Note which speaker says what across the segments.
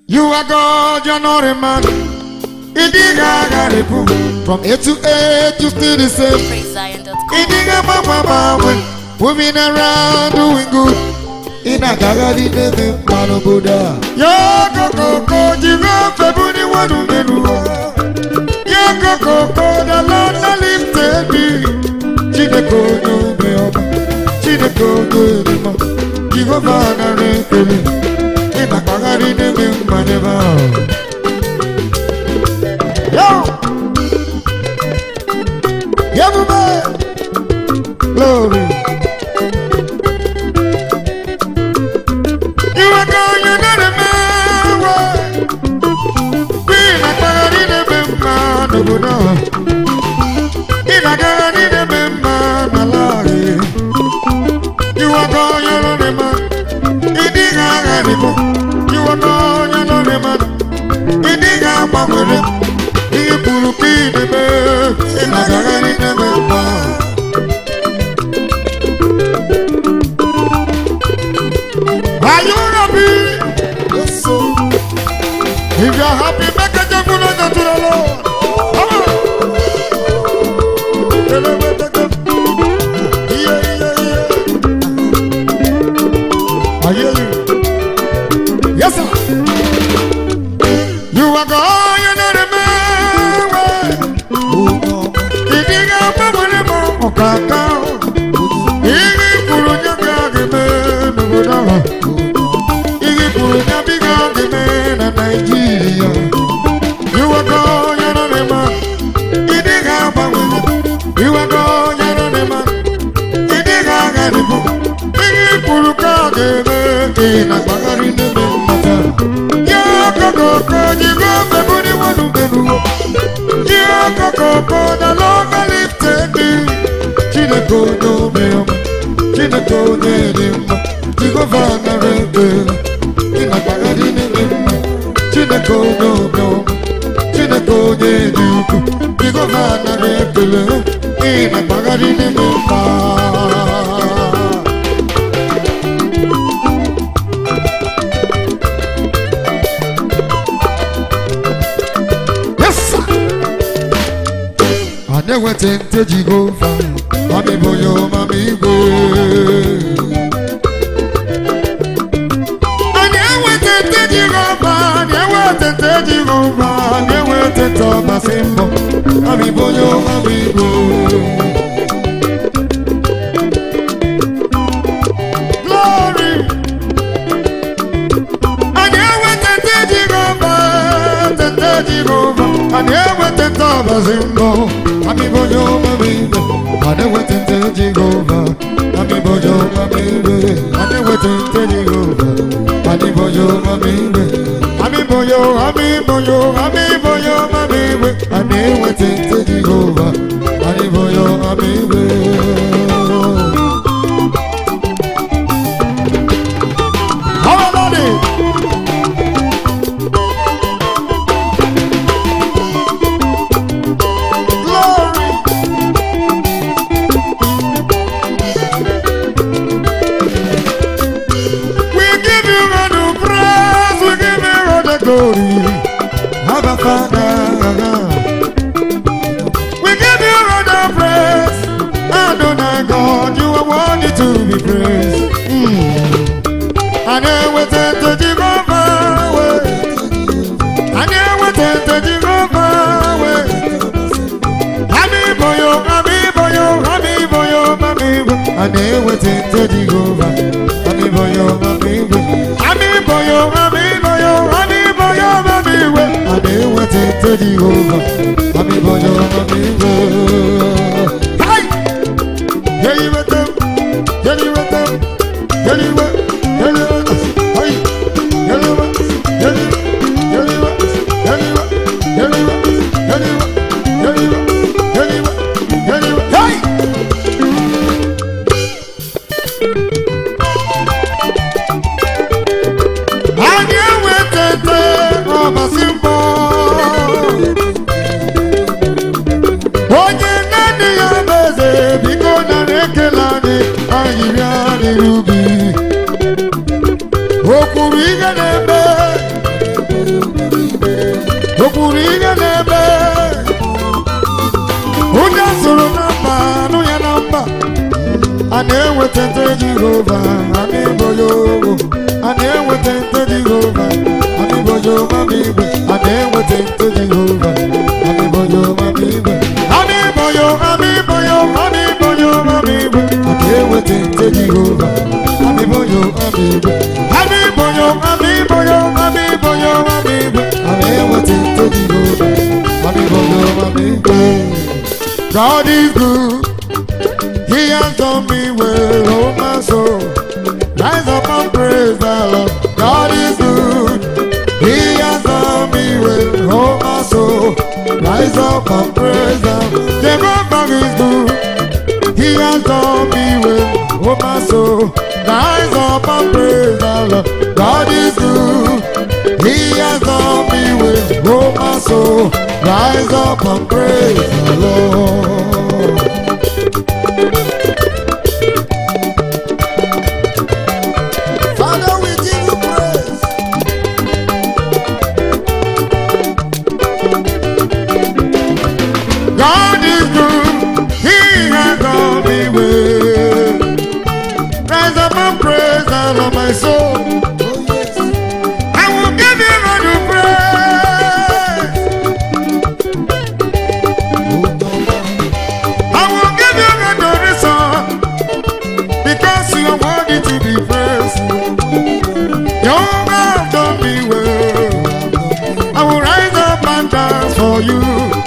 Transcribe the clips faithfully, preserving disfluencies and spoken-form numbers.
Speaker 1: You are God, you're not a man. From A to A, you still the same. Moving around, doing good. In a gagadi, the man of Buddha. Yo, go, go, giraffe, everybody want to do. Yo, go, go, the Lord that lifted me. Chineko, no, me, Chineko, no, me, give a man a ring. In a gagadi, the man of Yo! Everybody! Glory! You are going, you're not a man! Be like a little man, no, no. Be like a little man, alive. You are going, you're not a man. It is a animal. You are going, you're not a man. It is a man. You pull me the bed, and I got in the bed. Are you happy? Yes, sir. If you're happy, make a joyful noise to the Lord. Come on. Yeah, yeah, yeah. I hear you. Yes, sir. You are God, you're not a man. Nigeria, you are going on a man. It is a man. You are going on a man. It is a man. Big Puluka, in a bagger in the matter. Yakako, you go, the body one of the room. Yakako, the Lord lifted me. Chineko, no, ma'am. Chineko, no, you go, Vanna, in a bagger in the Chineko no no, Chineko de duku, bigo mana repele, ina bagari ne mumba. Yes. Ane wetente jigova, mami boyo mami go. Tete Jehovah, never tete basimbo. Ami boyo, ami bo. Glory. I never tete Jehovah, tete Jehovah. I never tete basimbo. Ami boyo, ami bo. I never tete Jehovah. Ami boyo, ami bo. I never tete Jehovah. Ami boyo, ami bo. Ami boyo, ami boyo, ami boyo, ami boyo, ami waiting to Jehovah. Ami boyo, ami boyo. How about it? Glory. We give you all the praise. We give you all the glory. Abba Father, we give you all the praise. Adonai God, you are worthy to be praised. Mm. I never tend to Jehovah way. I never tend to Jehovah way. Ami boyo, ami boyo, ami boyo, ami boyo. I never tend to Jehovah. Ami boyo, ami boyo, ami boyo, ami boyo, ami boyo, ami boyo. I never tend to Jehovah. Ami boyo, ami boyo. Hey, yeah, you with them, yeah, you with them, yeah, you with, yeah, you with, hey, yeah, you with, yeah, you with, yeah, you with, yeah, you with, yeah, you with, yeah, you with, yeah, you with, yeah, you with, yeah, you with, hey. I never tend to Roma Simba. Onye nani ya beze biko na rekelani ayiriani rubi okuru iga nebe Okuriga nebe Uja suru namba Nuya namba Anewe tente Jehovah Amiboyo Anewe tente Jehovah Amiboyo mamibe Anewe tente Jehovah Amiboyo mamibe Amiboyo Amiboyo Amiboyo mamibe Anewe tente Jehovah Amiboyo mamibe Amiboyo Amiboyo Amiboyo mamibe Anewe tente Jehovah Amiboyo mamibe. God is good. He has done me well, oh my soul. Rise up and praise the Lord. God is good. He has done me well, oh my soul. Rise up and praise the Lord. Jehovah is good. He has done me well, oh my soul. Rise up and praise the Lord. God is good. He has done me well, oh my soul. Rise up and praise the Lord. Father, we give you praise. God is good. He has done me well. Rise up and praise the Lord, my soul. I will give you all the praise. I will give you adoration because you are worthy to be praised. You have done me well. I will rise up and dance for you.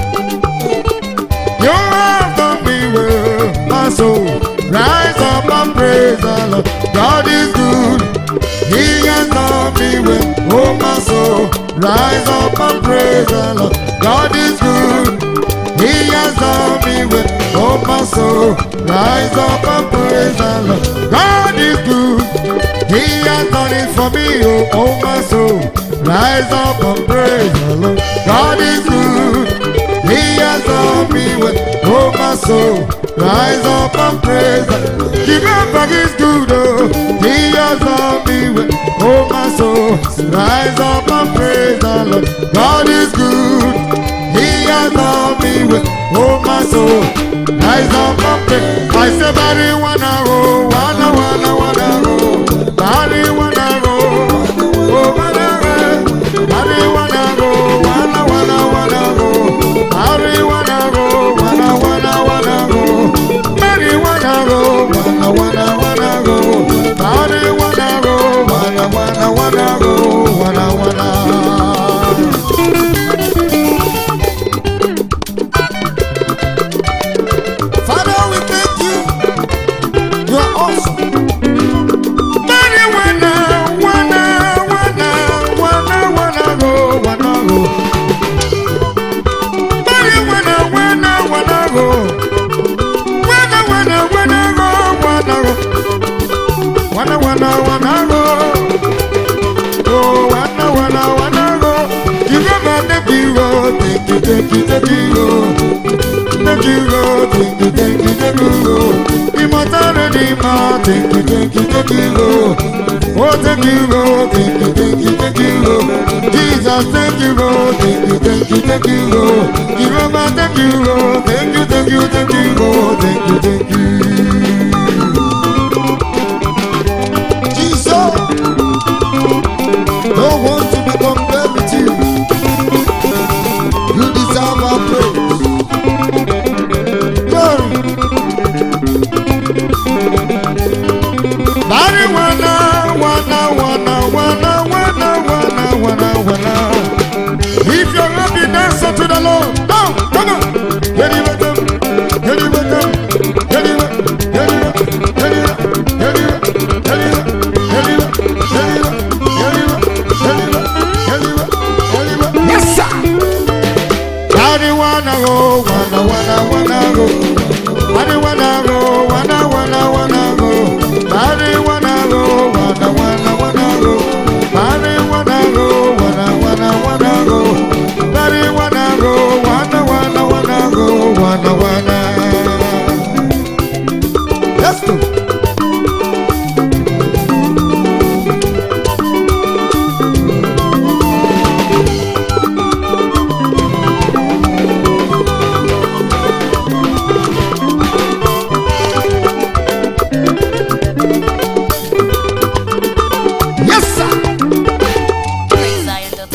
Speaker 1: You have done me well, my soul. Rise up and praise the Lord. God is good. He has done me well, oh my soul. Rise up and praise the Lord. God is good. He has done me well, oh my soul. Rise up and praise the Lord. God is good. He has done it for me, oh, oh my soul. Rise up and praise the Lord. God is good. He has done me well, oh my soul. Rise up and praise the Lord. Jehovah is good, oh. He has done me well, oh my soul. Rise up and praise the Lord. God is good. He has done me well, oh my soul. Rise up and praise. I say, Bari wanna go, wanna wanna wanna go. Bari wanna go, oh wanna go. Bari wanna go, wanna wanna wanna go. Bari wanna go, wanna wanna wanna go. Bari wanna go, wanna wanna wanna go. Bari wanna go, wanna wanna wanna go. Wanna wanna. Father, we thank you. You are awesome. Bari wanna wanna wanna wanna wanna go, wanna go. Bari wanna wanna wanna go. Wanna wanna wanna go, wanna go. Wanna wanna wanna go. Oh, wanna wanna wanna go. You never thank you, oh, thank you, thank you, thank you, oh. Thank you, oh, thank you, thank you, thank you, oh. Immortal Redeemer, thank you, thank you, thank you, oh. Oh, thank you, oh, thank you, thank you, thank you, oh. Jesus, thank you, oh, thank you, thank you, thank you, oh. Jehovah, thank you, oh, thank you, thank you, thank you, oh, thank you, thank you. Jesus, no one to be compared with you. You deserve our praise. Glory. Bari wanna, wanna, wanna, wanna, wanna, wanna, wanna, wanna. If you're happy, dance unto the Lord. Now, come on. Get it with them. Get it with them. Get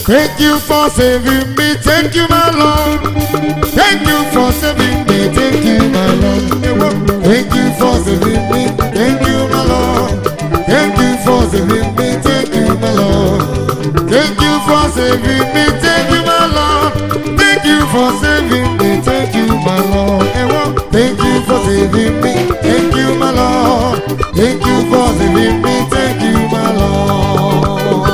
Speaker 1: Thank you for saving me. Thank you, my Lord. Thank you for saving me. Thank you, my Lord. Thank you for saving me. Thank you, my Lord. Thank you for saving me. Thank you, my Lord. Thank you for saving me. Thank you, my Lord. Thank you for saving me. Thank you, my Lord. Thank you for saving me. Thank you, my Lord. Thank you for saving me. Thank you, my Lord.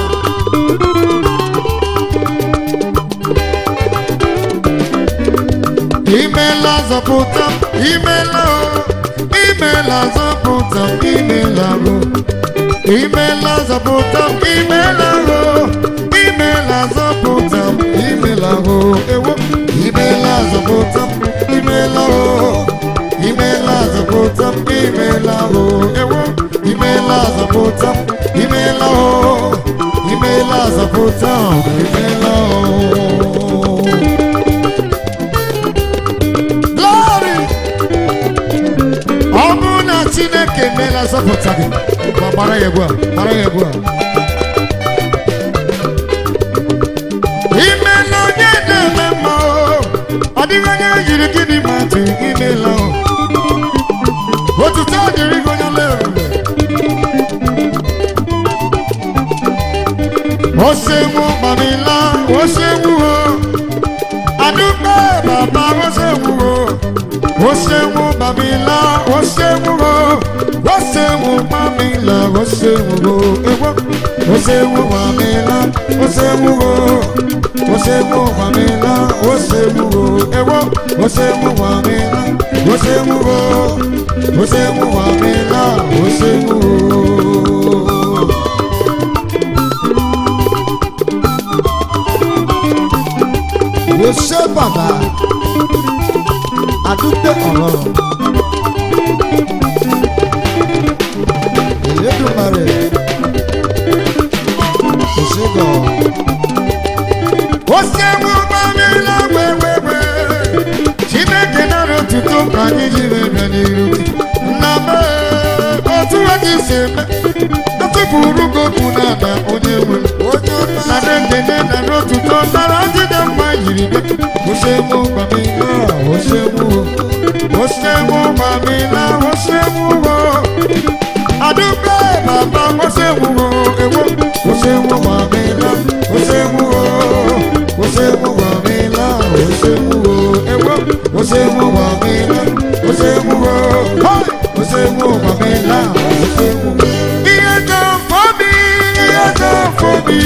Speaker 1: Imela zaputa, imela, imela zaputa, imela ro. Imela zaputa, imela ro. Imela zaputa, imela ro. Imela zaputa, imela ro. Imela zaputa, imela ro. Imela zaputa, imela ro. Imela zaputa, imela ro. Chineke mela zọpụta gị ma gbara ya egwu a gbara ya egwu a imela onye na-eme mma ọ dịghị onye yiri gị n'ime atụ imela otuto dịrị gị onye na-erube osewu mamila osewu adúgbò bàbá osewu osewu mamila osewu osewu mamila osewu ewo osewu mamila osewu osewu mamila osewu ewo osewu mamila osewu osewu mamila osewu. Ose baba adúgbò ọ̀rọ̀ Elédùmarè ose gọ. Ose mú bàmí lágbègbè Chineke náà tuntun tó kà ní ìrìnà n'iru nna m otu aka isi eme otu buru gobu na na onye nwe na na-ekene na n'otuto nara jide mma yiri gị osewu mamila osewu osewu mamila osewu adúgbò bàbá osewu ewo osewu mamila osewu osewu mamila osewu ewo osewu mamila osewu osewu mamila osewu. Iye tó fọ́ mi iye tó fọ́ mi.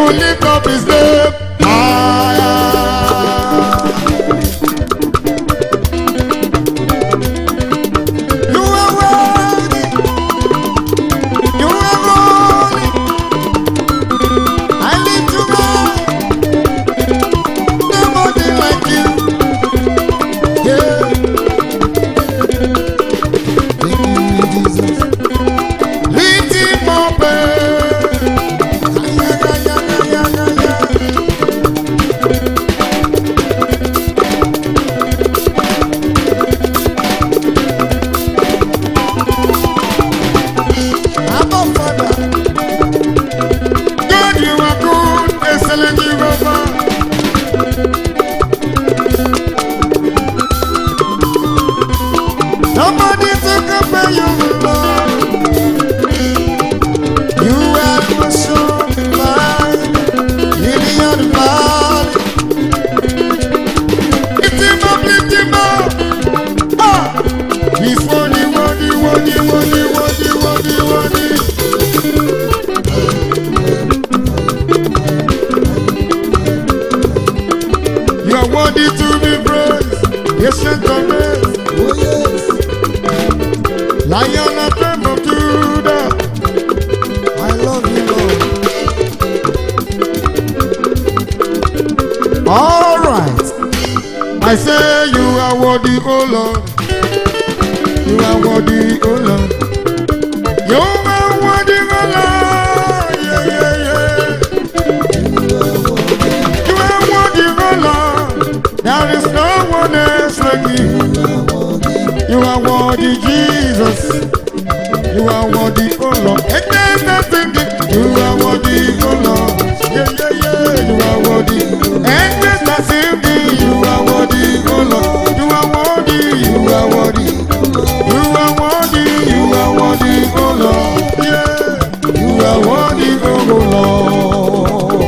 Speaker 1: will lift up his name higher. You are worthy. You are holy. I lift you up. Nobody like you. Yeah. Thank you, Jesus. Lift him up. Nobody to compare you, Lord. You are my soul, mine, lily of the valley. Lift him up, lift him up. Ah, he's worthy, worthy, worthy, worthy, worthy, worthy, worthy. You are worthy to be praised, ancient of days. Oh yes. Lion of the of Judah, I love you, Lord. All right, I say you are worthy, oh Lord. You are worthy, oh Lord. You are worthy, oh Lord. Yeah, yeah, yeah. You are worthy, oh Lord. There is no one else like you. You are worthy, Jesus. You are worthy, oh Lord. And there's nothing that you are worthy, oh Lord. Yeah, yeah, yeah. You are worthy. And there's nothing that you are worthy, oh Lord. You are worthy. You are worthy. You are worthy. You are worthy, oh Lord. Yeah. You are worthy, oh Lord.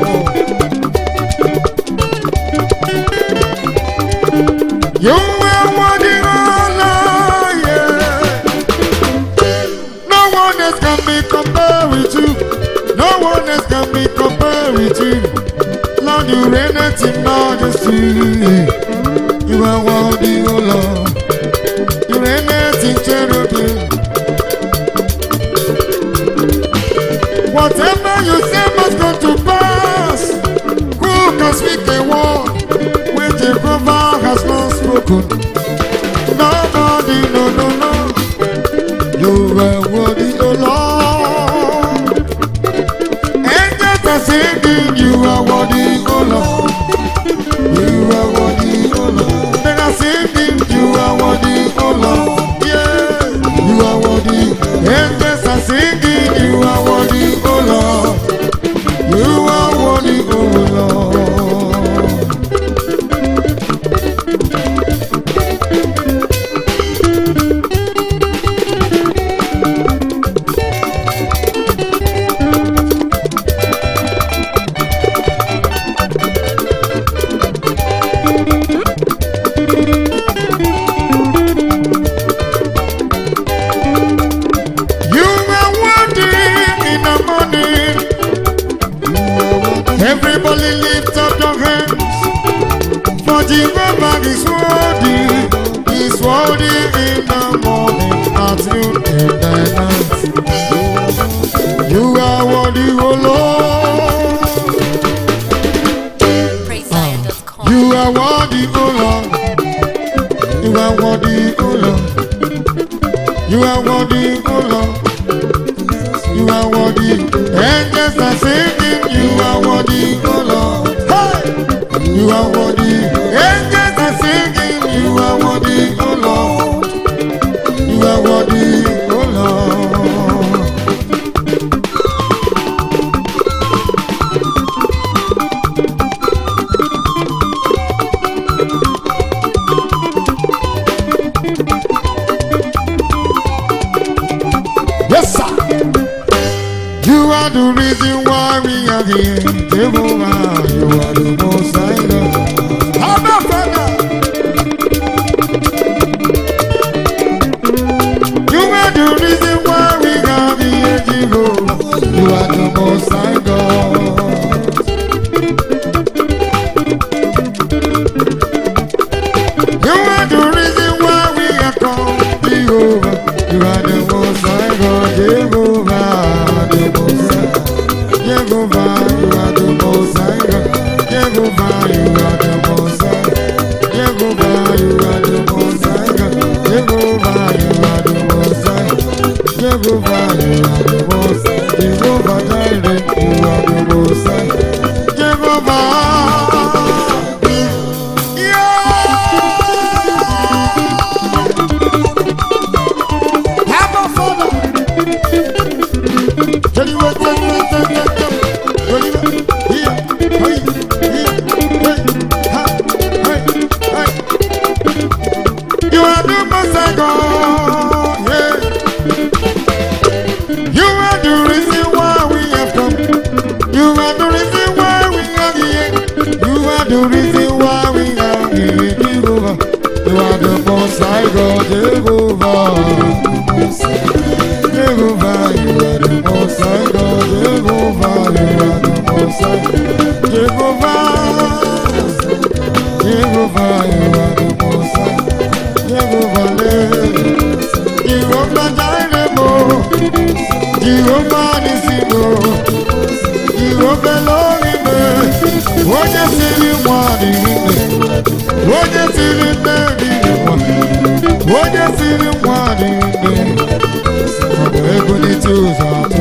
Speaker 1: You are worthy, oh Lord. Yeah. No one else can be compared with you. No one else can be compared with you. Lord, you reign in majesty. You are worthy, oh Lord. You reign in cherubim. Whatever you say must come to pass. Who can speak a word when Jehovah has not spoken? Nobody, no, no, no. You are worthy, oh Lord. Angels are singing, you are worthy, oh Lord. You are worthy, oh Lord. They are singing, you are worthy, oh Lord. Yeah, you are worthy. Angels are singing, you are worthy, oh Lord. You are worthy, oh Lord. Everybody lift up your hands, for Jehovah is worthy, is worthy in the morning, at noon, in the night. You are worthy, O Lord.
Speaker 2: praise zion dot com.
Speaker 1: You are worthy, O Lord. You are worthy, O Lord. You are worthy, O Lord. You are worthy. Angels are singing, you are worthy, oh Lord. Hey! You are worthy. Angels are singing, you are worthy, oh Lord. You are worthy, oh Lord. Yes, sir. You are the reason why we are here. Jehovah, you are the most high God. Abba, Father. You are the reason why we are here. Jehovah, you are the most high God. most high God. Jehovah, you are the most high. Jehovah, you are the most high God. Jehovah, you are the most high. Jehovah, you are the most high. Jehovah, Jireh, you are the most high. Jehovah, yeah. Have a father. Tell you what, tell you what, tell you what, tell you what. Here, here, here, hey, ha, hey, hey. You are the most high God, yeah. You are the reason why we have come. You are the reason why we are here. You are the reason why we are here, Jehovah. You are the most high God, Jehovah. Jehovah, you are the most high God, Jehovah. You are the most high. Jehovah, Jehovah, you are the most high. Jehovah, Jehovah, Jireh, Jehovah, Nisimo, Jehovah, Lorime. What you see in one, what you see in baby, what you see in one, from Ebony to Zata.